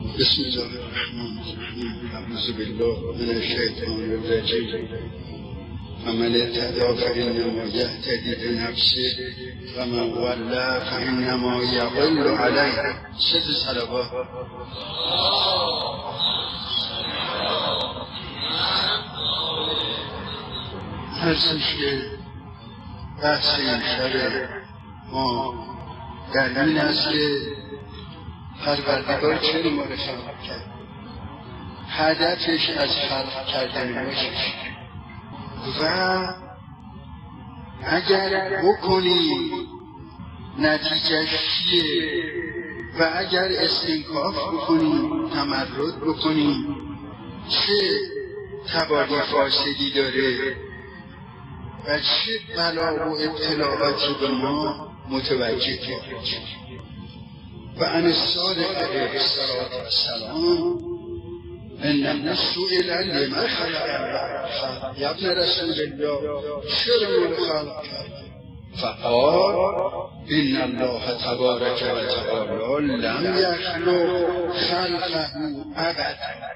بسم الله الرحمن الرحیم. اعوذ بالله من الشیطان الرجیم. فمن اهتدی فإنما یهتدی بنفسه ومن ضل فإنما یضل علیه. ست صلوات. هرچیش که بحث این شب ما در این است که پروردگار چرا ما رو خلق کرد، هدفش از خلق کردن ما چیست و اگر بکنیم نتیجهش چیه و اگر استنکاف بکنیم، تمرد بکنیم، چه تبعات فاسدی داره و چه بلا و ابتلاعاتی به ما متوجه کرد. و عن الصادق علیه السلام انما سئل لما خلق الله یا ابن رسول الله چرا ما خلق کرد؟ فقال ان الله تبارک و تعالی لم یخلق خلقه ابدا.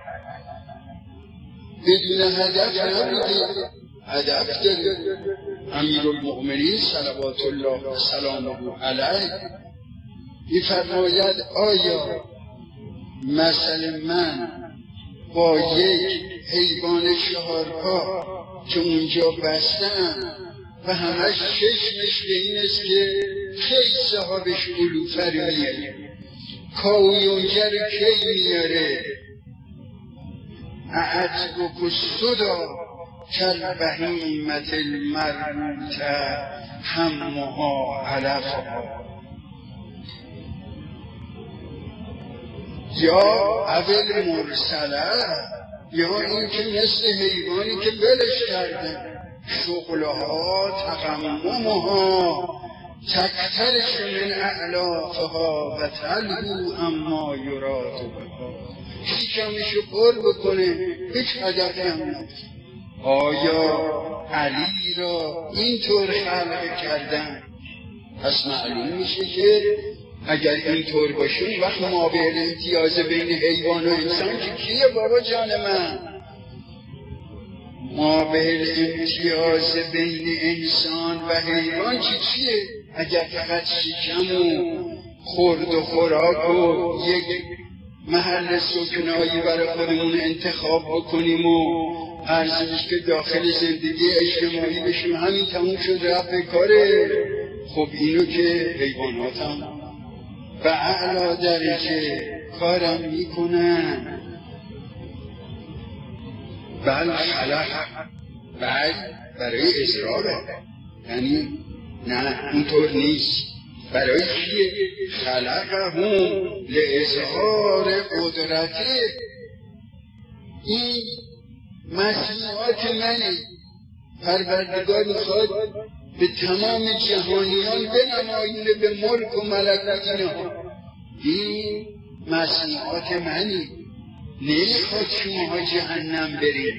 بدون هدف نبوده، هدف داره. امیرالمؤمنین صلوات الله و سلامه علیه می‌فرماید آیا مثل من با یک حیوان 4 پا که اونجا بستم و همش چشمش به این است که خیلی صاحبش علوفه رو میاره، کاوی اونجا رو کی میاره، اعتبک الصدا کالبهیمة المربوطة همها علفها. یا اول مرسله، یا این که مثل حیوانی که ولش کردن، شغلها تقممها تکترش من اعلافها و تلهو اما یراد بها. شکمشو پر بکنه، هیچ هدفی هم نداره. آیا علی را اینطور خلق کردن؟ پس معلوم میشه که اگر اینطور باشه وقت مابعد امتیاز بین حیوان و انسان که کیه بابا جان من؟ مابعد امتیاز بین انسان و حیوان چیه؟ اگر فقط شکم و خورد و خوراک و یک محل سکنایی برای خودمون انتخاب بکنیم و ارزش که داخل زندگی اجتماعی بشیم، همین تموم شد رفت به کاره. خب اینو که حیوانات هم و اعلی درجه کارم میکنن. بل خلق، بل برای اضراره، یعنی نه اونطور نیست. برای چیه؟ خلقهم لاظهار قدرته. این مصنوعات منه. پروردگار میخواد به تمام جهانیان بنمایونه به ملک و ملکوت اینا. این مصنوعات منی، نمیخواد شماها جهنم برید.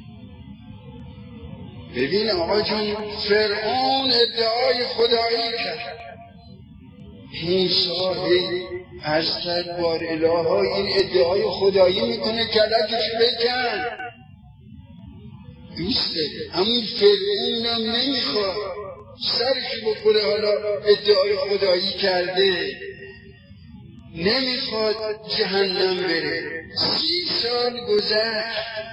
ببین آقا جون، فرعون ادعای خدایی کرد، موسی عرض کرد بار الها این ادعای خدایی میکنه کلکش بکن. دوست داره همون فرعونم نمیخواد سرش بخوره، حالا ادعای خدایی کرده، نمیخواد جهنم بره. 30 سال گذشت،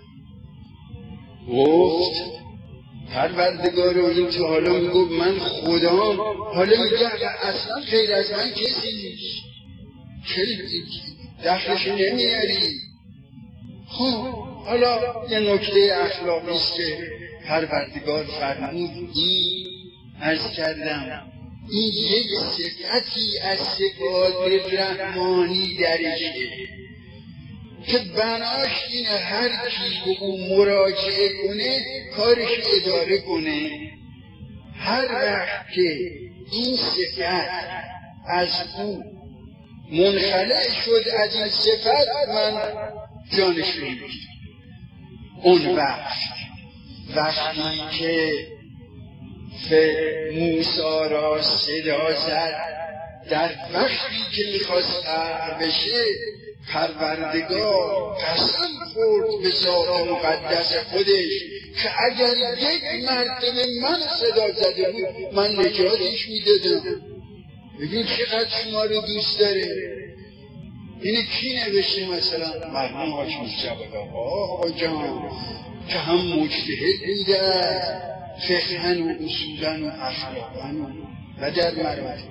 گفت پروردگار رو این تو حالا میگفت من خدام، حالا میگه اصلا غیر از من کسی نیست، چرا دخلش نمیاری؟ خب حالا یه نکته اخلاقی است که پروردگار فرمود، این عرض کردم این یک صفتی از صفات رحمانی درشه که بناش اینه هر کی به اون مراجعه کنه کارش اداره کنه. هر وقت که این صفت از او منخلع شد از این صفت، من جانش رو میگیرم. اون وقتی که موسی را صدا زد در وقتی که میخواست قهر بشه، پروردگار قسم خورد به ذات مقدس خودش که اگر یک مرتبه من صدا زده بود من نجاتش میدادم. ببین چقدر شما رو دوست داره. اینه کی نوشته؟ مثلا مرحوم حاج مصطفی آقا جان که هم مجتهد بوده فقهن و اصولن و اخلاقن و در مراتب،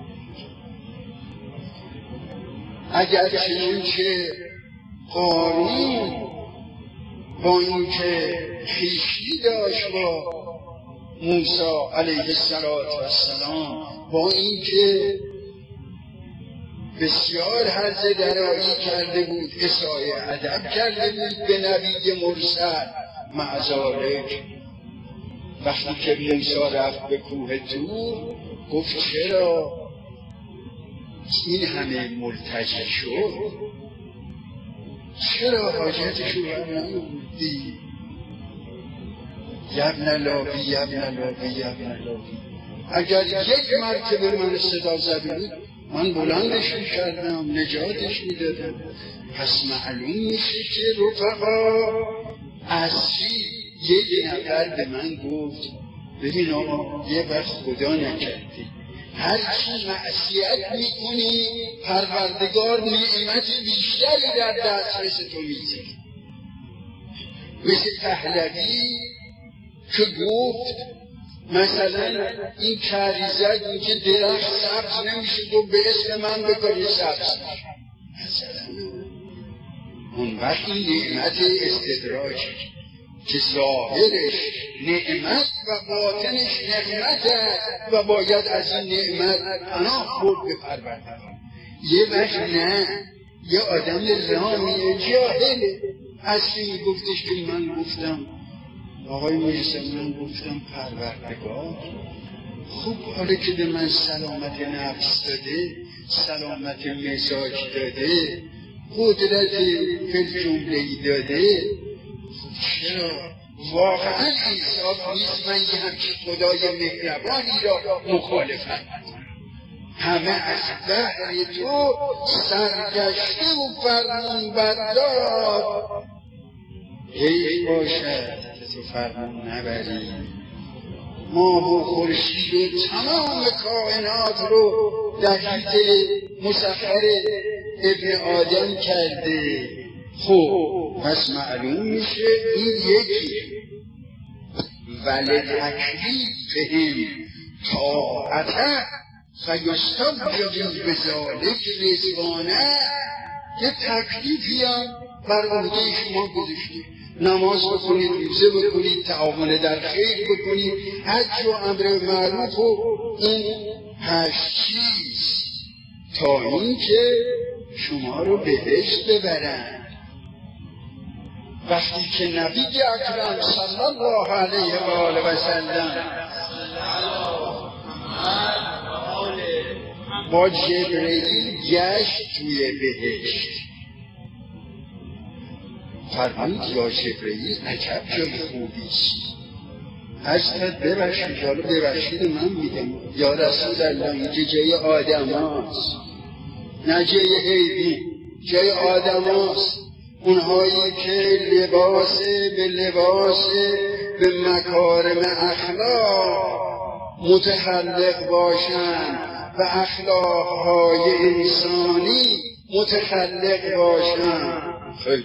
اگر چنانچه قارون با اینکه خویشی داشت با موسی علیه السلام، با اینکه بسیار حرز درایی کرده بود، اسای ادب کرده بود به نبی مرسل، مع ذالک وقتی که موسی رفت به کوه طور گفت چرا این همه ملتجی شد؟ چرا حاجتشو برنمودی؟ یبن لابی یبن لابی یبن لابی. اگر یک مرتبه من صدا زده بود من بلندش می‌کردم، نجاتش میدادم. پس معلوم میشه که رفقا اصلی یک نفر به من گفت ببین آقا یه وقت خدا نکرده هر چی معصیت میکنی پروردگار نعمت بیشتری در دسترس تو میذاره. مثل پهلوی که گفت مثلا این کریزک میگه درخت سبز نمیشه تو به اسم من بکنی سبز مثلا اون وقت این نعمت استدراج که ظاهرش نعمت و باطنش نعمت و باید از این نعمت پناه برد به پروردگار. یه وقت نه، یه آدم رامیه جاهله اصلی گفتش که من گفتم آقای میرسه من گفتم پروردگار خوب حالا که به من سلامت نفس داده، سلامت مزاج داده، قدرت فل جمله‌ای داده، چرا واقعا انصاف نیست من یه همچین خدای مهربانی را مخالفت کنم؟ همه از بهر تو سرگشته و فرمان بردار، حیف باشد تو فرمان نبری. ماه و خورشید و تمام کائنات رو دقیق مسخر ابن آدم کرده. خب پس معلوم میشه این یکی ولی تکلیفهم طاعته فیستبجد بذالک رضوانه. یه تکلیفی هم بر عهده شما گذاشته، نماز بکنید، روزه بکنید، تعاون در خیر بکنید، حج و امر معروف و این 8 چیز تا اینکه شما رو بهشت ببرن. وقتی که نبی اکرم صلی الله علیه و آله و سلم با جبرئیل گشت توی بهشت، فرمود یا جبرئیل عجب جای خوبیست. حضرت ببخشید، حالا ببخشید من میگم یا رسول الله اینجا جای آدم هاست نه جای حیوان، جای آدم هاست. اونهایی که لباس به مکارم اخلاق متخلق باشن و اخلاقهای انسانی متخلق باشن. خیلی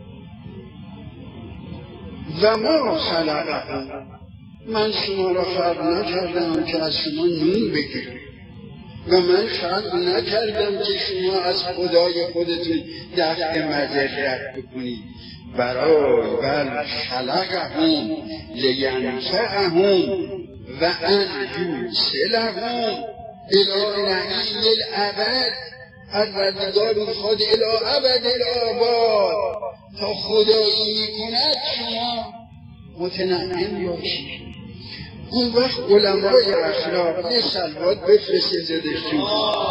و ما خلقکم، من شما را خلق نکردم که از شما نون بگیرم و من خلق نکردم که شما از خدای خودتون دفع مضرت بکنید. برای بل خلقهم لینفعهم و ان یوصلهم الی نعیم الابد. پروردگار میخواد الی ابد الآباد تا خدایی میکند شما متنعم باشید. اون وقت علمای اخلاق یه صلوات بفرسته زدشون.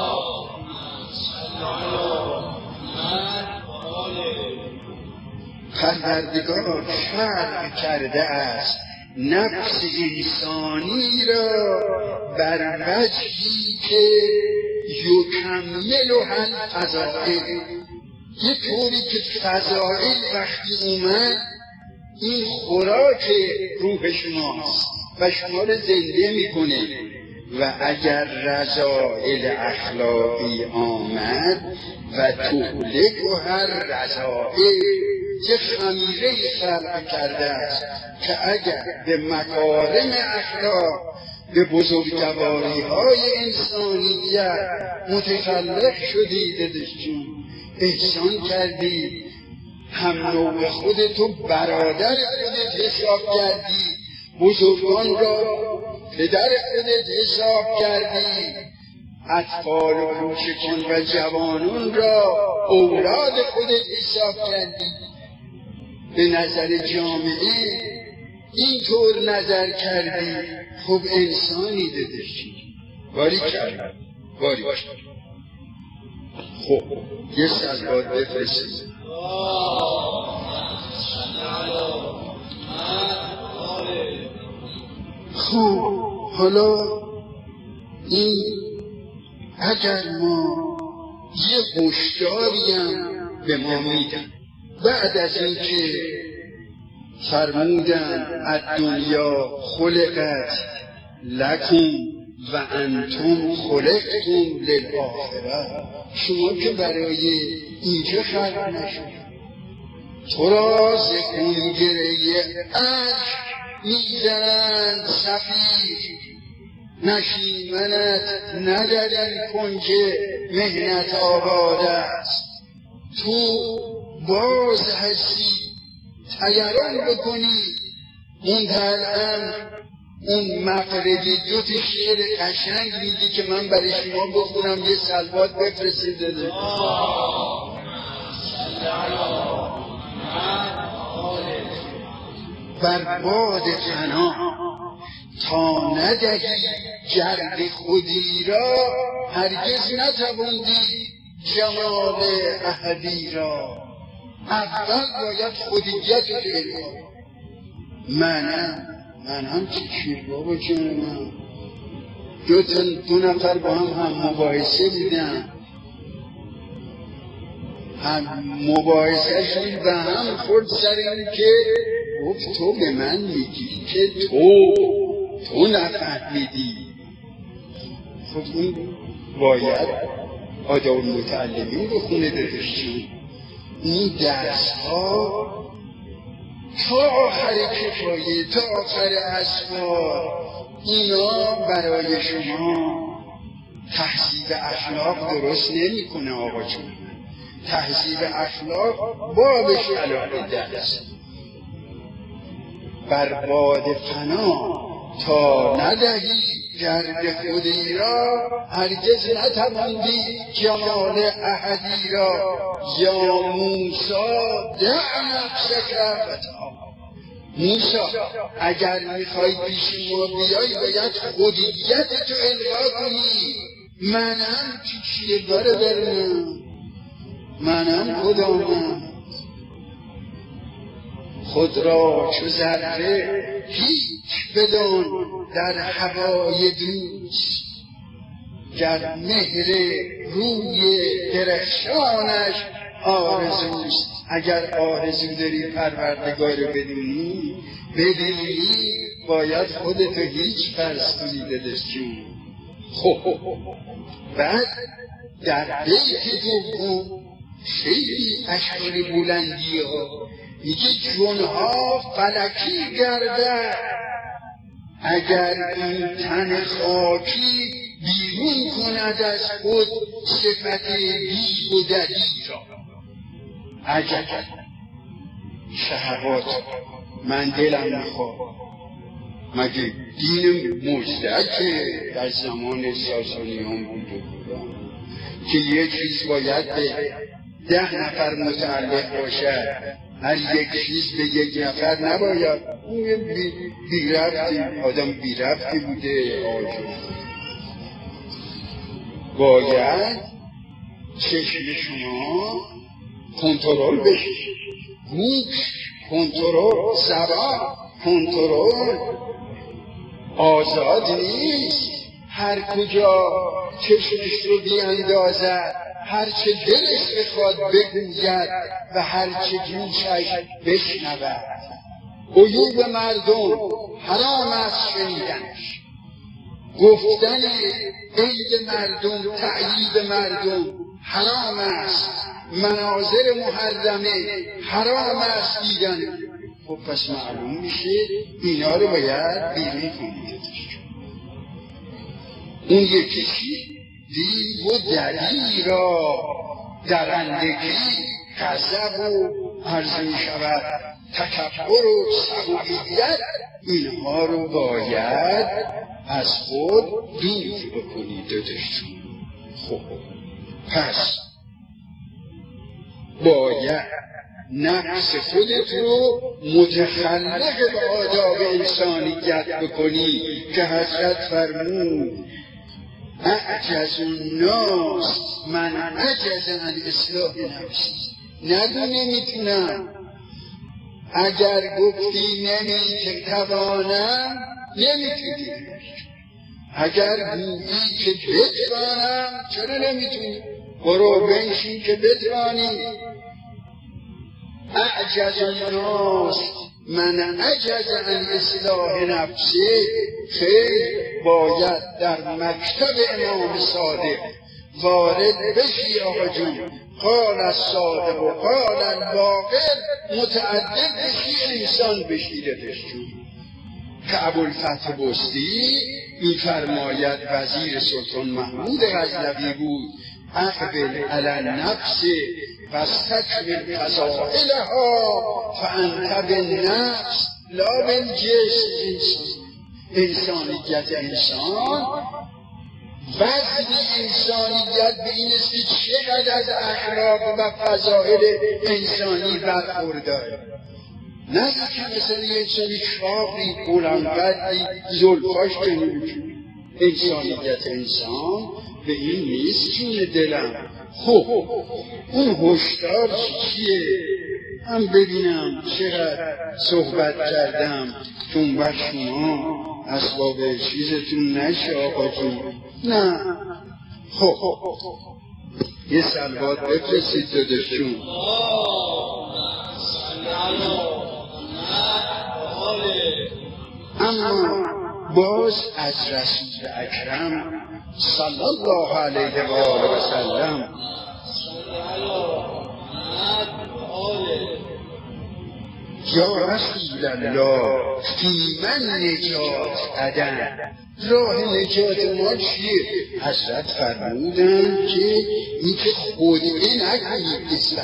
پروردگار خلق کرده است نفس انسانی را بر وجهی که یکمل الفضائل، یه طوری که فضائل وقتی اومد این خوراک روح شماست و شما رو زنده میکنه. و اگر رذائل اخلاقی آمد و تهلک و هر رذائل که خمیره خلق کرده است که اگر به مکارم اخلاق به بزرگواری های انسانیت متخلق شدی، دادشون احسان کردی، هم نوع خودتو برادر خودت حساب کردی، بزرگان را پدر خودت حساب کردی، اطفال و کوچکان و جوانان را اولاد خودت حساب کردی. به نظر جامعه اینطور نظر کردی، خب انسانی دادشی باری کرد باری کرد. خب یه صلوات بفرستید. خب حالا این اگر ما یه هشداریم به ما میدن بعد از اینکه فرمودن الدنیا خلقت لکم و انتم خلقتم للآخرة، شما که برای اینجا خلق نشد، تو را ز خونگره اشک میزنند صفیر، نشیمنت نداری کن که مهنت آباد است، تو باز هستی تیران بکنی. اون الان اون مقردی دو تا شعر قشنگ میگی که من برای شما بخونم، یه صلوات بفرستید داده. بر باد فنا تا ندهی گرد خودی را، هرگز نتواندی جمال احدی را. اول باید خودیت رو اعلام. منم چی بابا جون من، دو نفر با هم مباحثه دیدن، هم مباحثهشون به هم خورد سر این که گفت تو به من میگی که تو نفهمیدی. خب این باید آداب المتعلمین بخونه دادشون. این درس ها تا آخر کفایه، تا آخر اسفار، اینا برای شما تهذیب اخلاق درست نمی کنه. آقا جون تهذیب اخلاق بابش علاقه درست. بر باد فنا تا ندهی گرد خودی را، هرگز نتواندی جمال احدی را. یا موسا دع نفسک رغبتا، موسا اگر میخوای پیش ما بیای باید خودیت تو الغا کنی. منم چیه باره برم، منم خدامم، خود را چو ذره هیچ بدان در هوای دوست. گر مهر روی درخشانش آرزوست، اگر آرزو داری پروردگار رو بدونی باید خودتو هیچ فرض کنی دادشون. خب بعد در بیت دوم خیلی اشعار بلندی ها میگه جنها فلکی گرده، اگر این تن خاکی بیرون کند از خود صفت بی و ددی را. عجب شهوات من دلم میخواد، مگه دین مزدک در زمان ساسانیان بوده که یه چیز باید به 10 نفر متعلق باشد، هر یک چیز به یک نفر نباید. اون بیرفتی آدم بیرفتی بوده. باید چشم شما کنترل بشه، گوش کنترل، زبان کنترل. آزاد نیست هر کجا چشمش رو بیاندازد هرچه دلش بخواد بگوید و هرچه گوشش بشنود. عیوب مردم حرام است شنیدنش، گفتن عیب مردم، تعییب مردم حرام است، مناظر محرمه حرام است دیدن. خب پس معلوم میشه اینا رو باید بیرون کنید. اون یکیشی دین و دلیل را درندگی، غضب و عرض می شود تکبر و سهولیت، اینها رو باید از خود دور بکنید دادشون. خب پس باید نفس خودت رو متخلق به آداب انسانیت بکنی که حضرت فرمود اعجز الناس من عجز عن اصلاح نفسی. نگو نمیتونم، اگر گفتی نمیتوانم نمیتونی، اگر گویی که بتوانم چرا نمیتونی؟ برو بنشین که بتوانی. اعجز الناس من عجز عن اصلاح نفسه. خیر باید در مکتب امام صادق وارد بشی آقا جون، قال الصادق و قال الباقر، متعدد بشی، انسان بشی دادشون. که ابوالفتح بستی می‌فرماید وزیر سلطان محمود غزنوی بود، اقبل علی النفس واستکمل فضائلها فانت بالنفس لا بالجسم. انسانیت انسان، وزن انسانیت به این است که چقدر از اخلاق و فضائل انسانی برخورداره. نه که مثلا یه انسانی چاقی بلندقدی زلفاش که نمی‌کنه. انسانیت انسان به این نیست جون دلم. خب اون هشدار چیه؟ هم ببینم چقدر صحبت کردم چون بر شما اسباب چیزتون نشه آقا جون. نه خب یه سلوات بفرستید دادشون. اما باز از رسول اکرم صلی الله علیه و آله و سلم یا رسول الله فی من نجات عدن، راه نجات ما چیه؟ حضرت فرمودن که این که خودعه نکنید نسبت.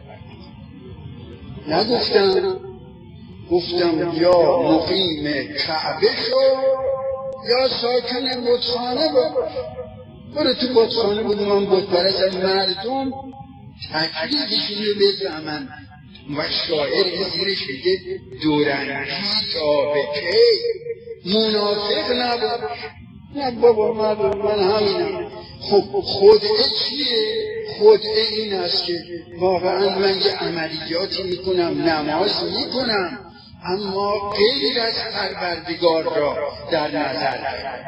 گفتم یا مقیم کعبه شو یا ساکن بتخانه باش. برو تو بتخانه بود من بتپرست، مردم تکلیفشون رو بفهمن. و شاعر زیرش میگه دورنگی تا به کی منافق نباش. نه بابا من همینم. خب خودعه چیه؟ خودعه این است که واقعا من یه عملیاتی میکنم، نماز میکنم، اما غیر از پروردگار را در نظر دارم.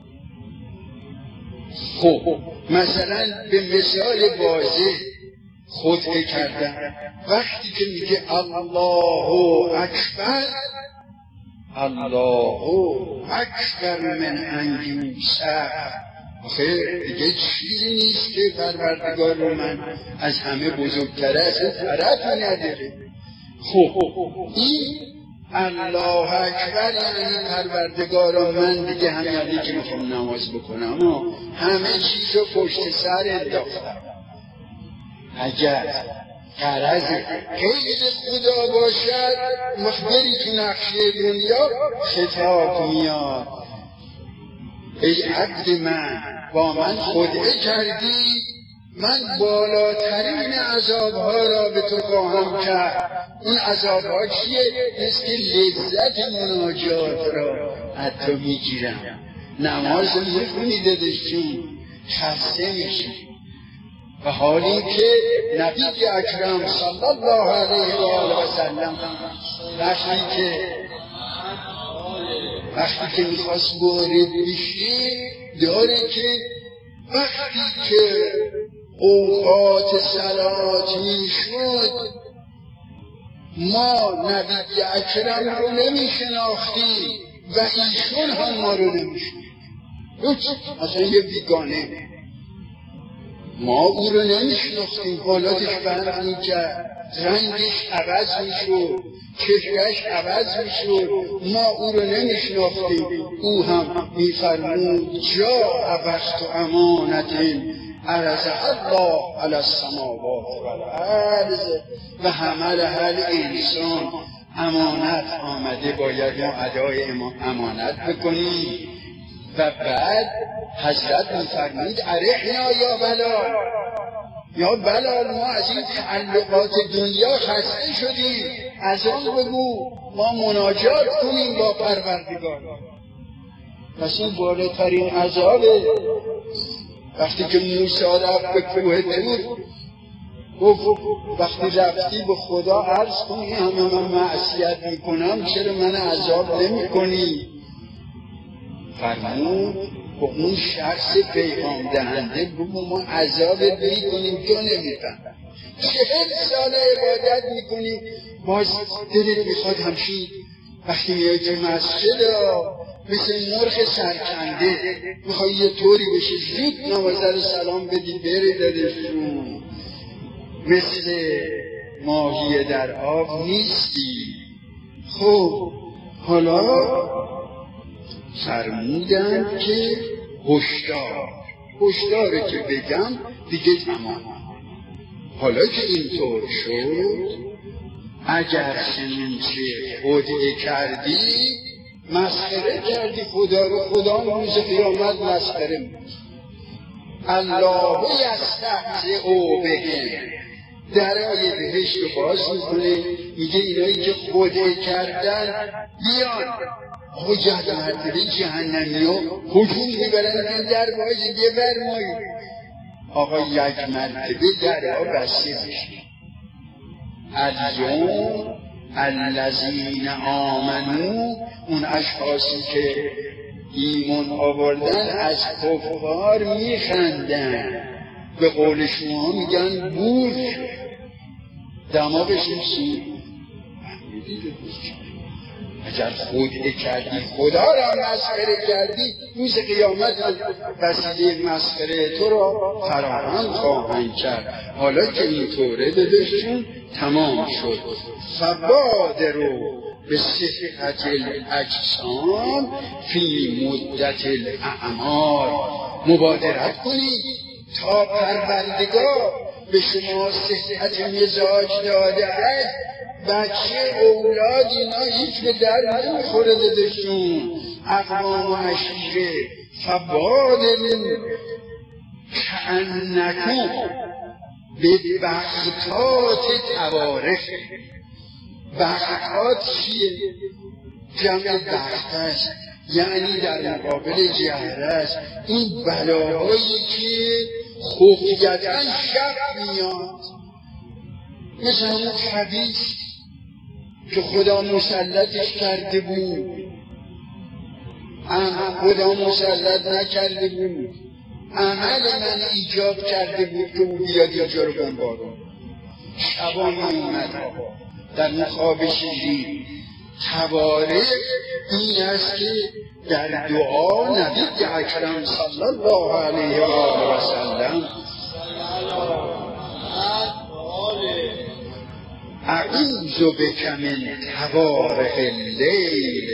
خب مثلا به مثال واضح خودعه کردن وقتی که میگه الله اکبر، الله اکبر من ان یوسف، آخه دیگه چیزی نیست که پروردگار رو من از همه بزرگتره، اصلا طرفی نداره. خب این الله اکبر یعنی پروردگارا من دیگه همین که میخوام نماز بکنم و همه چیز رو پشت سر انداختم. اگر غرض غیر خدا باشد مخبری تو نقشه دنیا خطاب میاد، ای عبد من با من خودعه کردی، من بالاترین عذابها را به تو خواهم کرد. اون عذابها چیه؟ مثل لذت مناجات را از تو میگیرم. نماز میخونی دادشون خسته میشی، و حالی که نبی اکرم صلی الله علیه و آله و سلم وقتی که میخواست وارد بشه داره که وقتی که اوقات صلات میشد ما نبی اکرم رو نمیشناختیم و ایشون هم ما رو نمیشناختیم. اصلا یه بیگانه، ما او رو نمیشناختیم، حالاتش فرق میکرد، رنگش عوض میشد، چهرهش عوض میشد، ما او رو نمیشناختیم. او هم میفرمود جا وقت امانت عرض الله علی السماوات و الارض و حملها الانسان. امانت آمده، باید ما ادای امانت بکنیم. و بعد حضرت میفرمود ارحنا یا بلال ما از این تعلقات دنیا خسته شدیم، از آن بگو ما مناجات کنیم با پروردگار. پس این بالاترین عذابه. وقتی که موسی رفت به کوه طور گفت وقتی رفتی به خدا عرض کنی همه من معصیت میکنم، چرا من عذاب نمی کنی؟ فرمود با اون شخص پیغام دهنده بگو ما عذاب میکنیم تو نمیفهم. 40 سال عبادت میکنی باز دلت میخواد همچین وقتی میای تو مسجد مثل مرغ سرکنده میخوای یه طوری بشه زود نماز سلام بدی بری دادشون، مثل ماهی در آب نیستی. خب حالا فرمودن که هشداره که بگم دیگه تمام. حالا که اینطور شد اگر چنینچه خودی کردی مسخره کردی خدا رو، خدا روز قیامت مسخره می‌کنه. الله یستهزئ بهم، درای بهشت رو باز میکنه، میگه اینایی که خودی کردن بیان. آقا جهد مرتبه جهنمی ها هجوم میبرن در باز بفرمایید. آقا یک مرتبه درها بسته بشه. الیوم الذین آمنو، اون اشخاصی که ایمان آوردن از کفار میخندن، به قول شما میگن بور دماغشون سود. اگر خودعه کردی خدا را مسخره کردی، روز قیامت وسیله مسخره تو را فراهم خواهند کرد. حالا که اینطوره دادشون تمام شد. فبادروا به صحت الاجسام فی مدت الاعمار، مبادرت کنید تا پروردگار به شما صحت مزاج داده است. بچه اولاد اینا هیچ به در نمیخوره دادشون، اقوام و عشیره. فبادروا کأنکم به بغتات توارث. بغتات چیه؟ جمع بغت است، یعنی در مقابل جهر است. این بلاهایی که خفیتاً شب میاد، مثل اون خبیث که خدا مسلطش کرده بود، خدا مسلط نکرده بود، عمل من ایجاب کرده بود که او بیاد اینجا رو بمبارون. شبان اومد در مخاب شیرین. توارث این است که در دعا نبی اکرم صلی الله علیه و آله و سلم اعوذ بک من توارق اللیل،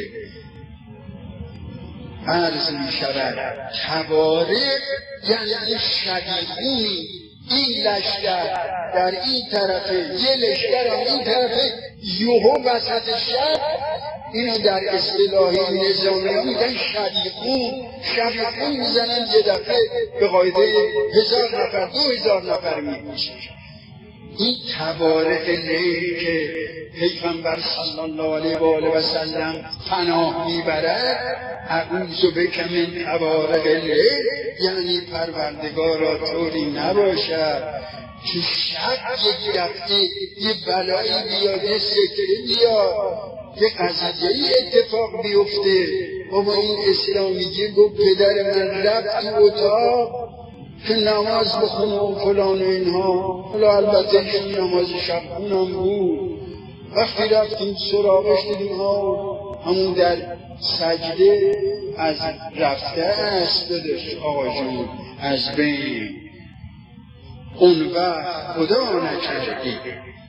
عرض می شود توارق یعنی شدیدونی، این لشکر در این طرفه، یه لشکر هم این طرفه، یهو وسط شب. اینو در اصطلاحی نظامی ها میگن شبیخون میزنن یه دفعه به قاعده 1000 نفر 2000 نفر میکشن. این توارق لیلی که پیغمبر صلی الله علیه و آله و سلم پناه میبرد، اعوذ بک من توارق لیل، یعنی پروردگارا طوری نباشد که شب یک دفعه یه بلایی بیاد، یه سکره بیاد، یه قضیه‌ای اتفاق بیفته. بابا این اسلامیگی گفت پدر من رفت تو اتاق که نماز بخونه و فلان و اینها. حالا البته ایشون نماز شب خونم بود. وقتی رفتیم سراغش دیدیم همون در سجده از رفته است دادش آقا جون از بین. اون وقت خدا نکرده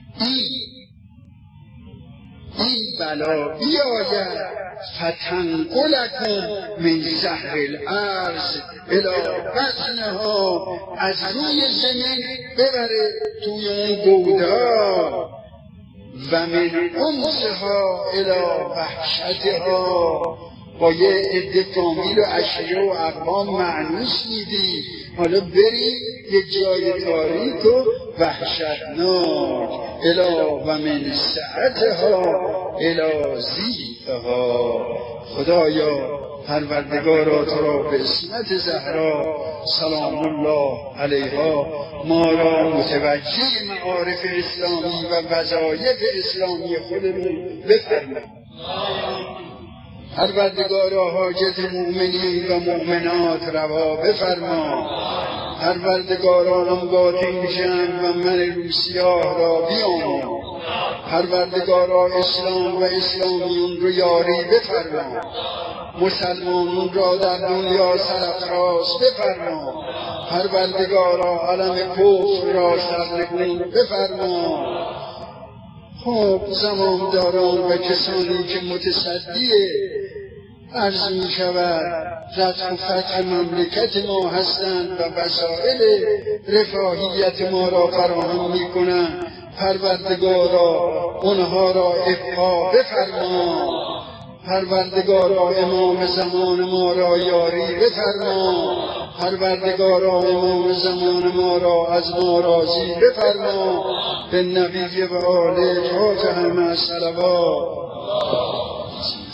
این بلا بیاید فتنقلکم من سحر الارض الی بطنها، از روی زمین ببره توی اون گودا، و من انسها الی وحشتها، با یه عده فامیل و عشیره و اقوام معنوس میدی، حالا بری یه جای تاریک و وحشتناک. الی و من سعتها الی ضیقها. خدایا پروردگارا تو را به اسمت زهرا سلام الله علیها ما را متوجه معارف اسلامی و وظایف اسلامی خودمون بفرما. پروردگارا حاجت مؤمنین و مؤمنات روا بفرما. پروردگارا انباطی میشن و من روسیاه را بیامون. پروردگارا اسلام و اسلامیون رو یاری بفرما. مسلمانون را در دنیا سرافراز بفرما. پروردگارا علم کفر را سرنگون بفرما. خب زمامداران و کسانی که متصدی عرض می شود رتق و فتح مملکت ما هستند و وسایل رفاهیت ما را فراهم می کنند، پروردگارا اونها را ابقا بفرما. پروردگارا امام زمان ما را یاری بفرما. پروردگارا امام زمان ما را از ما راضی بفرما. به نبی و آله فاتحه مع الصلوات.